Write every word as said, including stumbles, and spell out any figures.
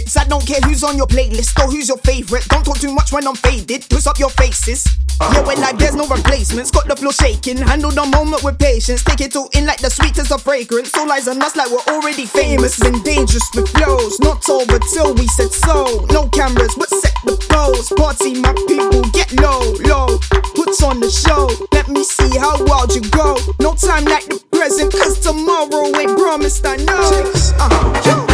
hits. I don't care who's on your playlist or who's your favorite. Don't talk too much when I'm faded. Twist up your faces. Yeah, well, like there's no replacements. Got the flow shaking. Handle the moment with patience. Take it all in like the sweetest of fragrance. All eyes on us like we're already famous. Been dangerous with flows. Not over till we said so. No cameras, but set the pose. Party, my people, get low, low. Puts on the show. Let me see how wild you go. No time like the present, cause tomorrow ain't promised, I know. Uh-huh.